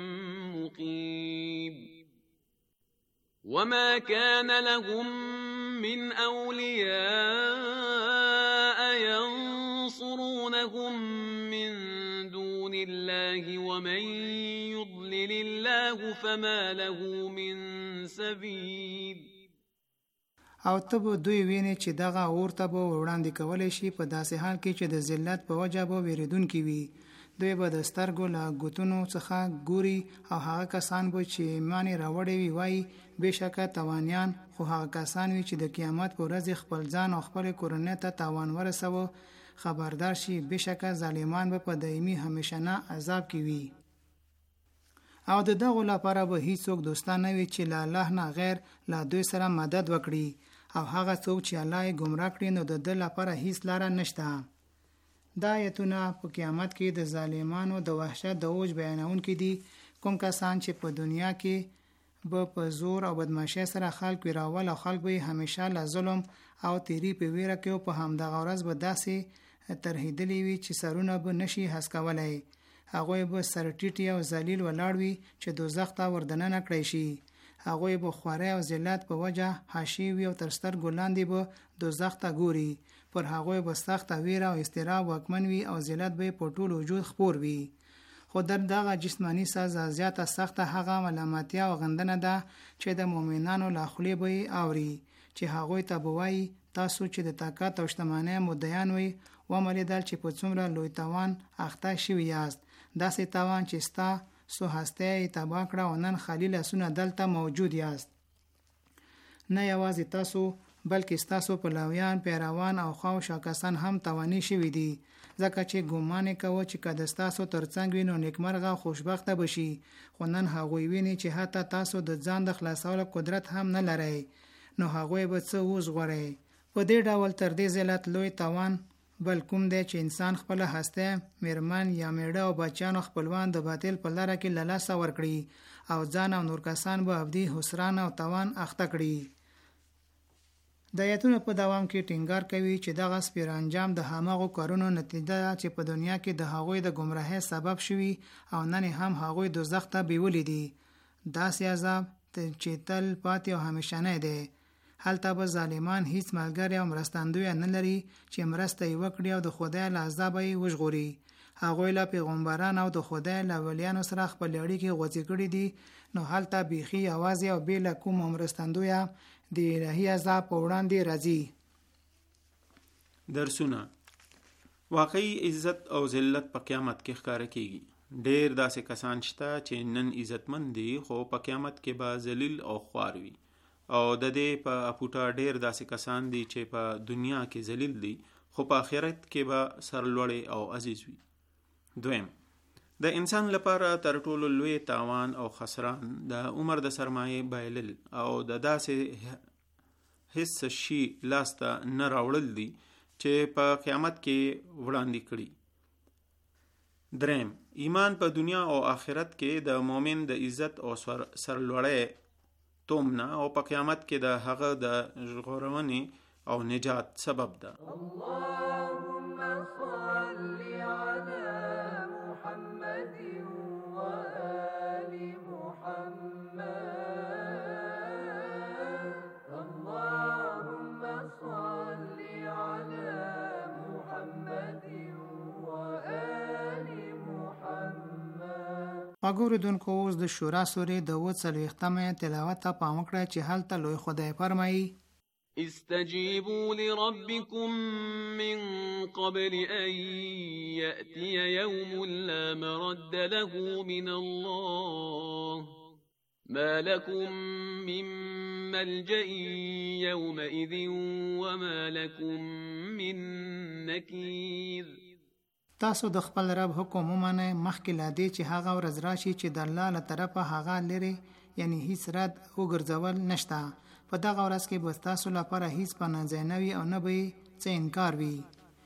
مقيم وما كان لهم من أولياء ينصرونهم من دون الله ومن يضلل الله فما له من سبيل. او ته به دوی ویني چې دغه اورته به وړاندې کولی شي په داسې حال کې چې د ذلت په وجه به ویریدونکي وي. دوی به د سترګو له ګوتونو څخه ګوري او هغه کسان به چې ایمان یې راوړی وي وایي بېشکه تاوانیان، خو هغه کسان وي چې د قیامت په ورځ خپل ځان او خپلې کورنۍ ته تاوان ورسوه خبردار شي بېشکه ظالمان به په دایمي همیشنه عذاب کې وي. او د دغو لپاره به هیڅوک دوستان نه وي چې له الله نه غیر له دوی سره مدد وکړي، او هغه څوک چې الله یې ګمراه کړي نو د ده لپاره هیڅ لاره نشته. دا آیتونه په قیامت کې د ظالمانو د وحشت د اوج بیانونکي دي. کوم کسان چې په دنیا کې به په زور او بدمعشۍ سره خلک ویراول او خلک به همیشه له ظلم او تیری په ویره کې او په همدغه ورځ به داسې ترهیدلی وي چې سرونه به نشي هسکولی. هغوی به سر ټیټي او ذلیل ولاړ وي چې دوزخ ته وردننه کړی شي. هغوی به خوارۍ او ذلت په وجه حاشیې وي او تر سترګو لاندې به دوزخ ته ګوري. پر هغوی به سخته ویره او اضطراب واکمن وي او ذلت به په ټول وجود خپور وي. خو در دغه جسمانی سزا زیاته سخته هغه ملامتیا او غندنه ده چې د مؤمنانو له خولې به یې اوري، چې هغوی ته به وایي تاسو چې د طاقت او شتمنۍ مدعیان وئ وملیدل چې په څومره لوی تاوان اخته شوي یاست، داسې تاوان چې ستا سو هستی یې تباه کړه او نن خالي لاسونه دلته موجود یاست. نه یوازې تاسو بلکې ستاسو پلویان، پیروان او خواوشا کسان هم تاواني شوي دي، ځکه چې ګمان یې کوه چې که د ستاسو ترڅنګ وي نو نیکمرغه او خوشبخته بشي، خو نن هغوی ویني چې حتی تاسو د ځان د خلاصولو قدرت هم نه لرئ، نو هغوی به څه وژغورئ. په دې ډول تر دې ذلت لوی تاوان بل کوم دی چې انسان خپل هسته، میرمن یا میړه او بچیان او خپلوان د باطل په لاره کې له لاسه ورکړي او ځان او نور کسان به ابدي خسران او تاوان اخته کړي. د آیتونو په دوام کې ټینګار کوي چې دغه سپیر انجام د هماغو کارونو نتیجه ده چې په دنیا کې د هغوی د گمراهۍ سبب شوي او نن هم هغوی دوزخ ته بیولي دي. داسې عذاب چې تل پاتې او همیشنی دی. هلته به ظالمان هیڅ ملګری او مرستندوی نه لري چې مرسته یې وکړي او د خدای له عذاب یې وژغوري. هغوی له پیغمبران او د خدای له ولیانو سره خپل اړیکې غوڅې کړي دي، نو هلته بیخي یوازې او بې له کوم مرستندوی د الهي عذاب په وړاندې راځي. درسونه: واقعي عزت او ذلت په قیامت کې ښکاره کیږي. ډېر داسې کسان شته چې نن عزتمن دي خو په قیامت کې به ذلیل او خوار وي، او د دې په اپوټه ډېر داسې کسان دي چې په دنیا کې ذلیل دي خو په آخرت کې به سرلوړي او عزیز وي. دویم: د انسان لپاره تر ټولو لوی تاوان او خسران د عمر د سرمایې بایلل او د داسې هیڅ شي لاسته نه راوړل دي چې په قیامت کې وړاندې کړي. دریم: ایمان په دنیا او آخرت کې د مؤمن د عزت او سرلوړۍ تومنه او په قیامت کې د هغه د ژغورنې او نجات سبب ده. اللهم صل على محمد وآل محمد. اللهم صل على محمد وآل محمد. اګوردونکو اوس د شورا سورې د اووه څلوېښتمې تلاوت ته پام وکړئ چې هلته لوی خدای فرمایي: استجيبوا لربكم من قبل أن يأتي يوم لا مرد له من الله ما لكم من ملجأ يومئذ وما لكم من نكير. تاسو د خپل رب حکم ومنئ مخکې لا دې چې هغه ورځ راشي چې د الله له طرفه هغه لري، یعنی هیڅ رد وګرځول نشته. په دغه ورځ کې به تاسو لپاره هیڅ پناه ځای نه وي او نه به څه انکار وي.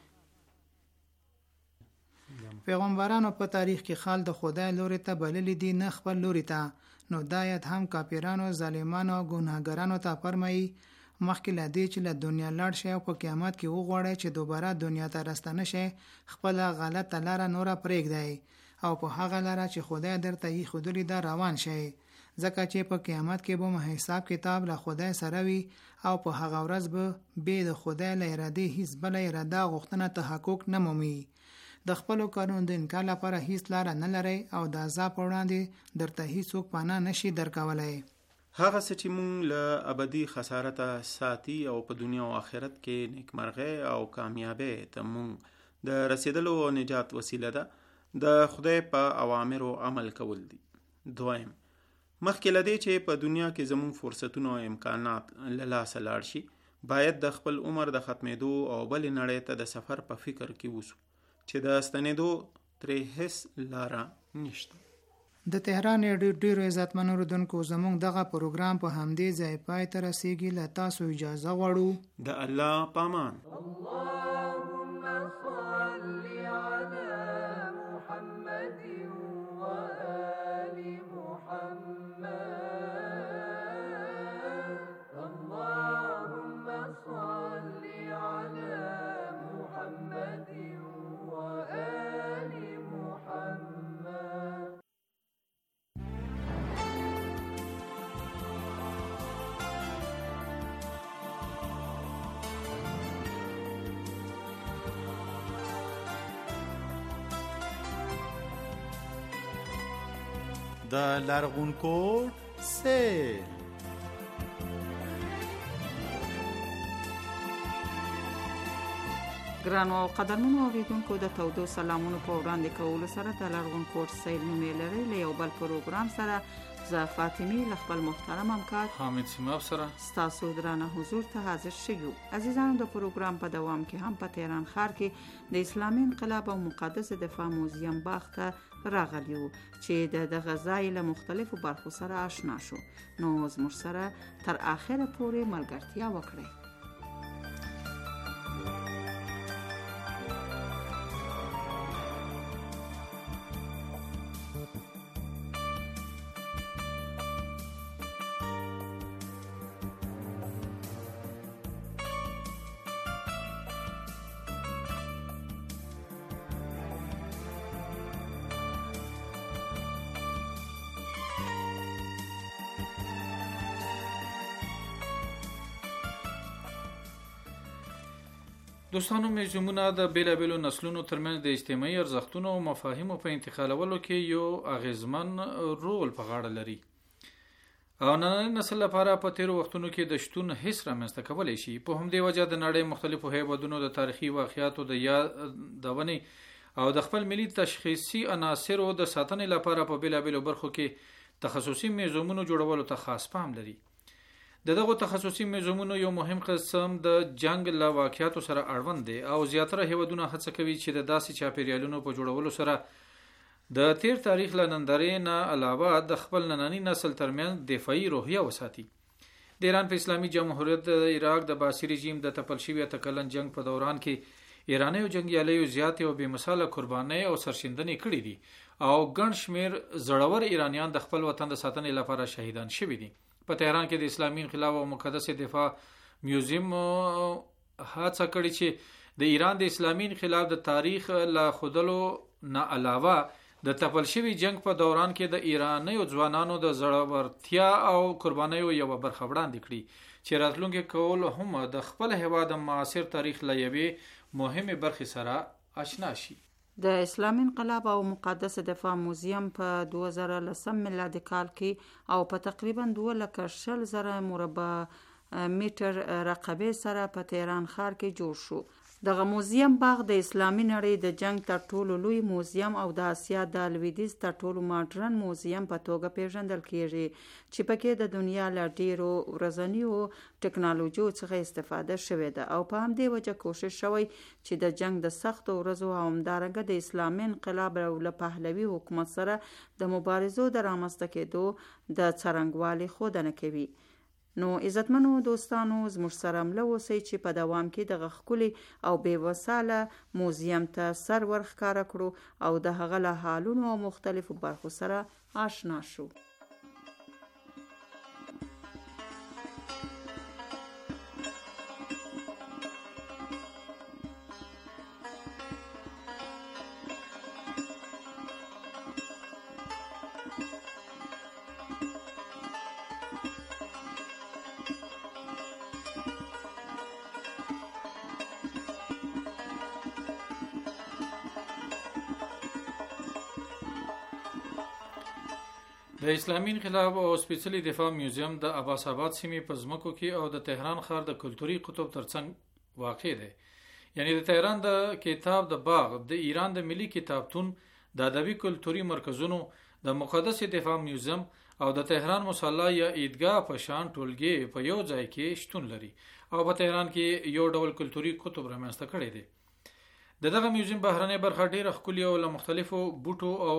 پیغمبرانو په تاریخ کې خال د خدای لوري ته بللی دي، نه خپل لوري ته. نو دا آیت هم کافرانو، ظالمانو او ګناهګارانو ته فرمایي مخکې له دې چې له دنیا لاړ شئ او په قیامت کې وغواړئ چې دوباره دنیا ته راستنه شئ، خپله غلطه لاره نوره پرېږدئ او په هغه لاره چې خدای درته یې ښودلې ده روان شئ، ځکه چې په قیامت کې به مو حساب کتاب له خدای سره وي او په هغه ورځ به بې د خدای له ارادې هیڅ بله اراده غوښتنه تحقق نه مومي. د خپلو کارونو د انکار لپاره هیڅ لاره نه لرئ او د عذاب په وړاندې درته هیڅوک پناه نشي درکولی. هغه څه چې مونږ له ابدي خسارته ساتي او په دنیا او آخرت کې نیکمرغۍ او کامیابۍ ته مونږ د رسیدلو او نجات وسیله ده، د خدای په اوامرو عمل کول دي. دویم: مخکې له دې چې په دنیا کې زموږ فرصتونه او امکانات له لاسه لاړ شي، باید د خپل عمر د ختمېدو او بلې نړۍ ته د سفر په فکر کې اوسو چې د ستنېدو ترې هیڅ لاره نشته. د تهران ډېر ډېرو عزتمنو اورېدونکو، زموږ دغه پروګرام په همدې ځای پای ته رسیږي. له تاسو اجازه غواړو. د الله پامان. اللهم صل على محمد وآل محمد. اللهم صل على محمد وآل محمد. د لرغونکوټ سیر. ګرانو او قدرمنو اوریدونکو، د تودو سلامونو په وړاندې کولو سره د لرغونکوټ سیر نومې لري له یو بل پروګرام سره زه فاطمه له خپل محترم همکار حامد سیماب سره ستاسو درانه حضور ته حاضر شوو. عزیزانو، د پروګرام په دوام کې هم په تهران ښار کې د اسلامي انقلاب او مقدس دفاع موزیم باغ ته راغلیو چې د دغه ځای له مختلفو برخو سره آشنا شو. نو زموږ سره تر اخره پورې ملګرتیا وکړئ. دوستانو، میوزیمونه د بیلابیلو نسلونو ترمنځ د اجتماعي ارزښتونو او مفاهیمو په انتقالولو کې یو اغیزمن رول په غاړه لري او نننی نسل لپاره په تیرو وختونو کې د شتون حس رامنځته کولی شي. په همدې وجه د نړۍ مختلفو هیوادونو د تاریخي واقعیاتو د یادونې او د خپل ملي تشخیصي عناصرو د ساتنې لپاره په بیلابیلو برخو کې تخصصي میوزیمونو جوړولو ته خاص پام لري. د دغه تخصصي میوزیمونو یو مهم قسم د جنگ له واقعیاتو سره اړوند دی او زیاتره هیوادونه هڅه کوي چې د داسې چاپیریالونو په جوړولو سره د تیر تاریخ له نندارې نه علاوه د خپل نننی نسل ترمنځ دفاعي روحیه وساتي. د ایران په اسلامي جمهوریت د عراق د باسي رژیم د تپل شوي اته کلن جنگ په دوران کې ایرانیو جنګیالیو زیاتې او بې مثاله قربانۍ او سرښندنې کړې دي او ګڼ شمېر زړور ایرانیان د خپل وطن د ساتنې لپاره شهیدان شوي دي. په تهران کې د اسلامي انقلاب او مقدس دفاع میوزیم هڅه کړې چې د ایران د اسلامي انقلاب د تاریخ له خودلو نه علاوه د تپل شوي جنگ په دوران کې د ایرانیو ځوانانو د زړورتیا او قربانیو یو برخه وړاندې کړي چې راتلونکي کول هم د خپل هیواد معاصر تاریخ له یوې مهمه برخې سره آشنا شي. د اسلامي انقلاب او مقدس دفاع موزیم په دوه زره لسم میلادي کال کې او په تقریبا دوه لکه شل زره مربع میټر رقبه سره په تهران ښار کې جوړ شو. دغه موزیم باغ د اسلامي نړۍ د جنگ تر ټولو لوی موزیم او د اسیا د لویدیځ تر ټولو ماډرن موزیم په توګه پیژندل کیږي چې پکې د دنیا له ډیرو ورځنیو ټکنالوژیو څخه استفاده شوې ده او په همدې وجه کوشش شوی چې د جنگ د سختو ورځو او همدارنګه د اسلامي انقلاب او له پهلوي حکومت سره د مبارزو د رامنځته کېدو د څرنګوالي ښودنه کوي. نو عزتمنو دوستانو، زموږ سره مله اوسئ چې په دوام کې دغه ښکلي او بې وساله موزیم ته سر ورښکاره کړو او د هغه له حالونو او مختلفو برخو سره آشنا شو. د اسلامي انقلاب او سپیڅلي دفاع میوزیم د عباس آباد سیمې په ځمکو کې او د تهران ښار د کلتوري قطب ترڅنګ واقع دی. یعنی د تهران د کتاب د باغ، د ایران د ملي کتابتون، د ادبي کلتوري مرکزونو، د مقدس دفاع میوزیم او د تهران مصلی یا عیدګاه په شان ټولګي په یو ځای کې شتون لري او په تهران کې یو ډول کلتوري قطب رامنځته کړی دی. د دغه میوزیم بهرنۍ برخه ډیره ښکلې او له مختلفو بوټو او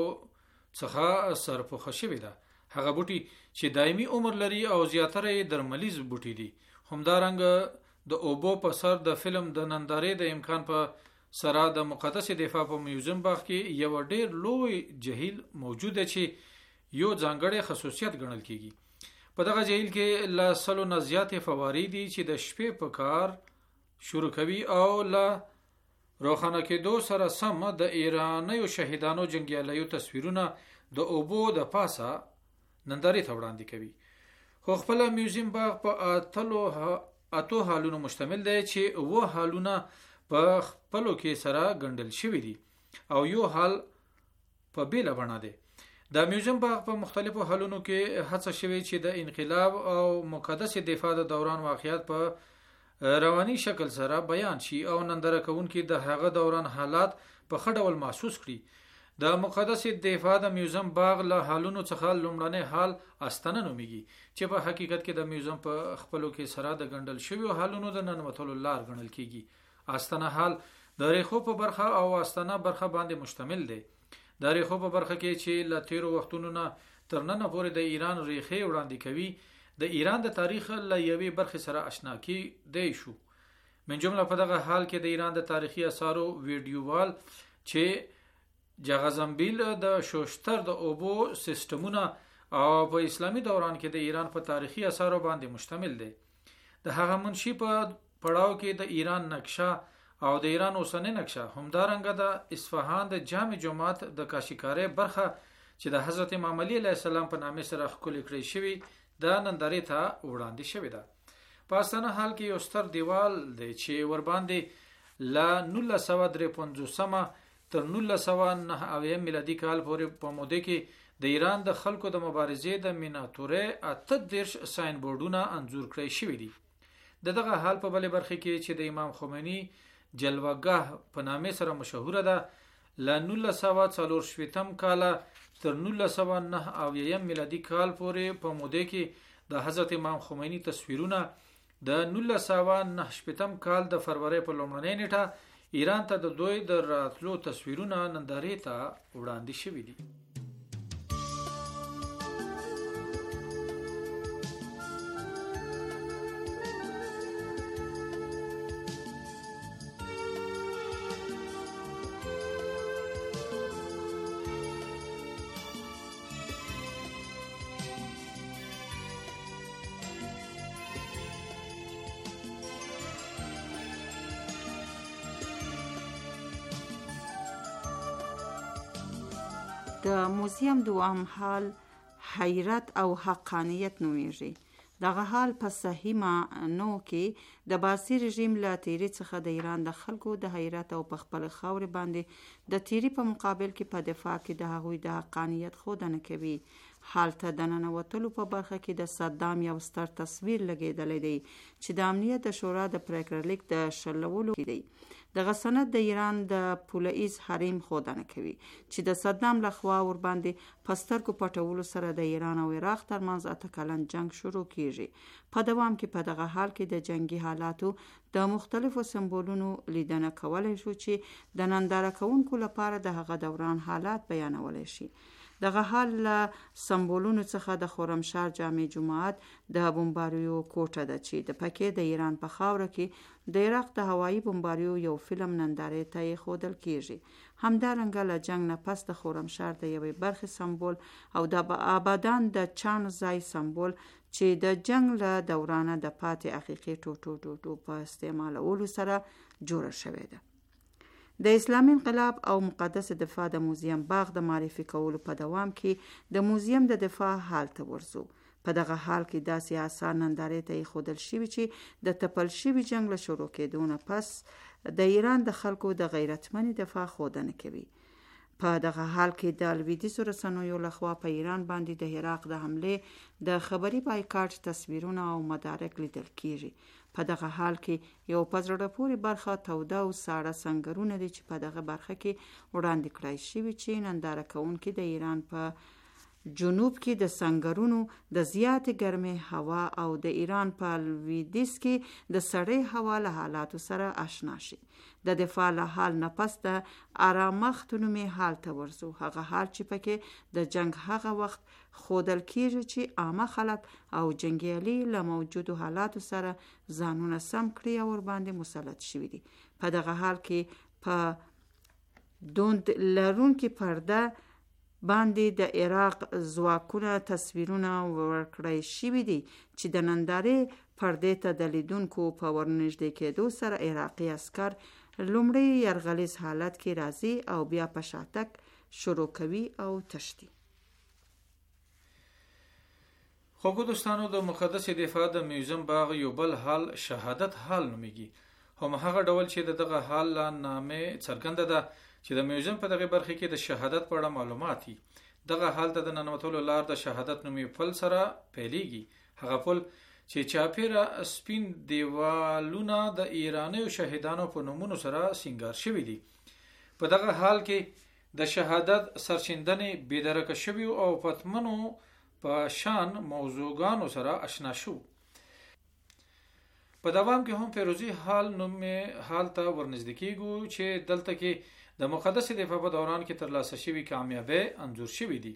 څخه سرپوښه شوې ده. هغه بوټي چې دایمي عمر لري او زیاتره یې درملیز بوټي دي. همدارنګه د اوبو په سر د فلم د نندارې د امکان په سره د مقدس دفاع په میوزیم باغ کې یو ډیر لوی جهیل موجود دی چې یو ځانګړی خصوصیت ګڼل کیږي. په دغه جهیل کې له سلو نه زیاتې فوارې دي چې د شپې په کار شروع کوي او له روښانه کېدو سره سم د ایرانیو شهیدانو جنګیالیو تصویرونه د اوبو د پاسه نندارې ته وړاندې کوي. خو خپل میوزیم باغ په اتلو اتو حالونو مشتمل دی چې اوه حالونه په خپلو کې سره ګنډل شوي دي او یو حال په بیله بڼه دی. د میوزیم باغ په مختلفو حالونو کې هڅه شوې چې د انقلاب او مقدس دفاع د دوران واقعیت په رواني شکل سره بیان شي او ننداره کوونکي د هغه دوران حالات په ښه ډول محسوس کړي. د مقدس دفاع د میوزیم باغ له حالونو څخه لومړنی حال استنه نومیږي چې په حقیقت کې د میوزیم په خپلو کې سره د ګنډل شویو حالونو د ننوتلو لار ګڼل کیږي. استنه حال د ریښو په برخه او استنه برخه باندې مشتمل دی. د ریښو په برخه کې چې له تیرو وختونو نه تر ننه پورې د ایران ریښې وړاندې کوي، د ایران د تاریخ له یوې برخې سره آشنا کیدی شو. من جمله په دغه حال کې د ایران د تاریخي اثارو ویډیووال چې جغزنبیل د شوشتر د اوبو سیستمونه او په اسلامي دوران کې د ایران په تاریخي اثارو باندې مشتمل دی. د هغه منشي په پړاو کې د ایران نقشه او د ایران اوسنۍ نقشه، همدارنګه د اصفهان د جامع جماعت د کاشیکاری برخه چې د حضرت امام علی علیه السلام په نامه سره ښکلې کړې شوی د نندارې ته وړاندې شوې ده. په استنه حال کې یو ستر دیوال دی چې ور باندې ل نولس سوه درې پنځوسمه تر نولس سوه نهه اویایم میلادي کال پورې په موده کې د ایران د خلکو د مبارزې د میناتورې اته دېرش ساين بورډونه انځور کړی شوي دي. د دغه حال په بلې برخه کې چې د امام خمینی جلوهګاه په نامه سره مشهوره ده، ل نولس سوه څلور شپیتم کال تر نولس سوه نهه اویایم میلادي کال پورې په موده کې د حضرت امام خمینی تصویرونه د نولس سوه نهه شپیتم کال د فروری په لومړنۍ نیټه ایران ته د دوی د راتلو تصویرونه نندارې ته وړاندې شوي دي. د موزیم دوام حال حیرت او حقانیت نومیږي. دغه حال په صحیح معنو کې د باسي رژیم له تیری څخه د ایران د خلکو د حیرت او په خپل خاورې باندې د تیری په مقابل کې په دفاع کې د هغوی د حقانیت ښودنه کوي. حال ته د ننوتلو په برخه کې د صدام یو ستر تصویر لګیدلی دی چې د امنیت د شورا د پریکړه لیک د شلولو کې دی. دغه سند د ایران د پولیس حریم ښودنه کوي چې د صدام لخوا ور باندې په سترګو پټولو سره د ایران او عراق ترمنځ اته کلن جنگ شروع کیږي. په دوام کې په دغه حال کې د جنگي حالاتو د مختلفو سمبولونو لیدنه کولای شو چې د ننداره کوونکو لپاره د هغه دوران حالات بیانولای شي. دغه حال له سمبولونو څخه د خرمشهر جامع جماعت د بمباریو کوټه ده چې د پکې د ایران په خاوره کې د عراق د هوایي بمباریو یو فلم نندارې ته ښودل کیږي. همدارنګه له جنگ نه پس د خرمشهر د یوې برخې سمبول او د آبادان د چان ځای سمبول چې د جنگ له دورانه د پاتې حقیقي ټوټو ټوټو په استعمالولو سره جوړه شوې ده. د اسلامي انقلاب او مقدس دفاع د موزیم باغ د معرفي کولو په دوام کې د موزیم د دفاع حال ته ورځو. په دغه حال کې داسې آثار نندارې ته ایښودل شوي چې د تپل شوي جنگ له شروع کېدو نه پس د ایران د خلکو د غیرتمنې دفاع ښودنه کوي. په دغه حال کې د لویدیځو رسنیو لخوا په ایران باندې د عراق د حملې د خبري بایکاټ تصویرونه او مدارک لیدل کیږي. په دغه حال کې یو په زړه پورې برخه توده او ساړه سنگرونه دي چې په دغه برخه کې وړاندې کړای شوي چې ننداره کوونکي د ایران په جنوب کې د سنگرونو د زیاتې ګرمې هوا او د ایران په لویدیځ کې د سړې هوا له حالاتو سره آشنا شي. د دفاع له حال نه پس د آرامښت نومې حال ته ورځو. هغه حال چې پکې د جنگ هغه وخت ښودل کیږي چې عامه خلک او جنګیالي له موجودو حالاتو سره ځانونه سم کړي او ور باندې مسلط شوي دي. په دغه حال کې په دوند لرونکي پرده باندې د عراق ځواکونه تصویرونه ورکړای شوي دي چې د نندارې پردې ته د لیدونکو په ورنږدې کېدو سره عراقي عسکر لومړی یرغلیز حالت کې راځي او بیا په شاتګ شروع کوي او تشتي. خوږو دوستانو، د مقدس دفاع د میوزیم باغ یو بل حال شهادت حال نومیږي. هم هغه ډول چې دغه حال لا نامه څرګنده ده چې د میوزیم په دغه برخه کې د شهادت په اړه معلومات دي. دغه حال ته د ننوتلو لار د شهادت نومي پل سره پیلېږي. هغه پل چې چاپیره سپین دیوالونه د ایرانیو شهیدانو په نومونو سره سینګار شوي دي. په دغه حال کې د شهادت سرچندنې بېدرکه شوي او پتمنو په شان موضوعګانو سره آشنا شو. په دوام کې هم فیروزی حال نومې حال ته ورنږدې کیږو چې دلته کې د مقدس دفاع په دوران کې ترلاسه شوي کامیابی انځور شوي دي.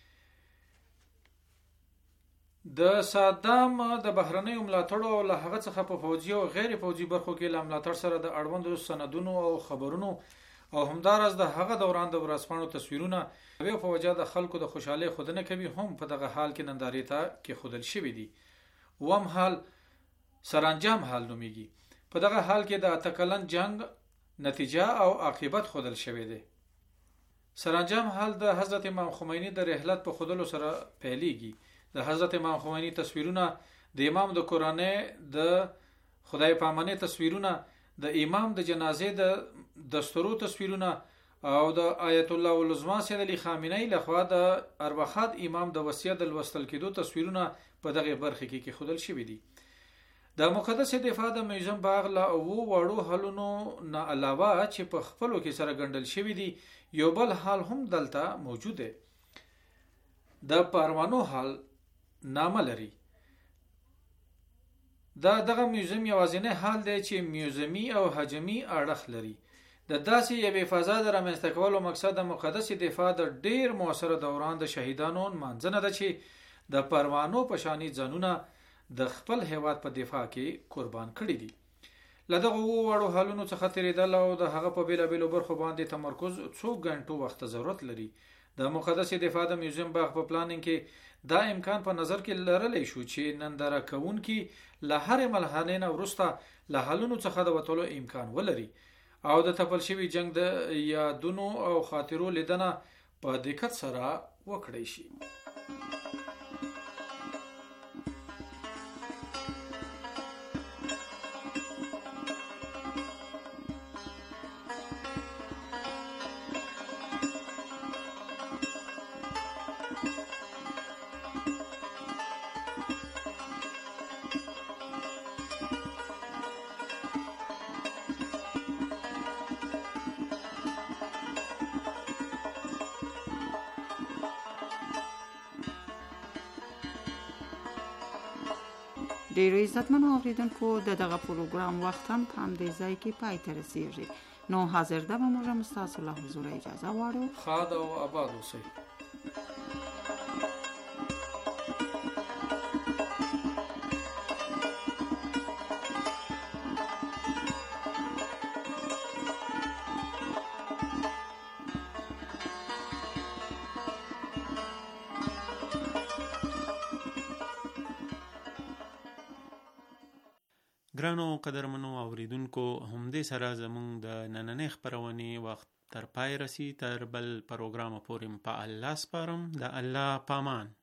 د صدام د بهرنیو ملاتړو او له هغه څخه په فوجي او غیر فوجي برخو کې له ملاتړ سره د اړوندو سندونو او خبرونو او همدارس د هغه دوران د ورځپاڼو تصویرونه او په وجه د خلکو د خوشحالۍ خودنه کوي هم په دغه حال کې نندارې ته کې خودل شوي دي. وم حال سرانجام حال نومیږي. په دغه حال کې د اتکلن جنگ نتیجه او عاقبت خودل شوی دی. سرانجام حال د حضرت امام خمینی د رحلت په خودلو سره پیلېږي. د حضرت امام خمینی تصویرونه، د امام د قرآنه د خدای پامانه تصویرونه، د امام د جنازې د دستورو تصویرونه او د آیت الله العظما سید علی خامنه‌ای لخوا د اربخات امام د وصیت د لوستل کېدو تصویرونه په دغه برخه کې کې خودل شوی دي. د مقدس دفاع د میوزیم باغ لا او وړو حلونو نه علاوه چې په خپلو کې سره ګڼل شوی دي یو بل حال هم دلته موجود دی. د پروانو حال نامه لري. دا دغه میوزیم یوازینی حال دی چې میوزیمي او حجمي اړخ لري. د داسې یوې فضا د رامنځته کولو مقصد د مقدس دفاع د ډیر موثر دوران د شهیدانو منځنه ده چې د پروانو په شاني ځانونه د خپل هیواد په دفاع کې قربان کړي دي. لدغه وړو حالونو څخه تیریدل او د هغه په بیلابیلو برخو باندې تمرکز څو غنټو وخت ضرورت لري. د مقدس دفاع د میوزیم باغ په پلانینګ کې دا امکان په نظر کې لرلی شو چې ننداره کوونکي له هر مرحلې نه وروسته له حالونو څخه د وتلو امکان ولري او د تپل شوي جنگ د یادونو او خاطرو لیدنه په دقت سره وکړی شي. ډیرو عزتمنو اوریدونکو د دغه پروګرام وخت هم په همدې ځای کې پای ته رسیږي. نو حاضر ده به موږ هم ستاسو له حضور اجازه غواړو. ښاد او آباد اوسئ. ګرانو قدرمنو اوریدونکو، همدې سره زموږ د نننۍ خپرونې وخت تر پای رسی. تر بل پروګرام پورې په الله سپارم. د الله پامان.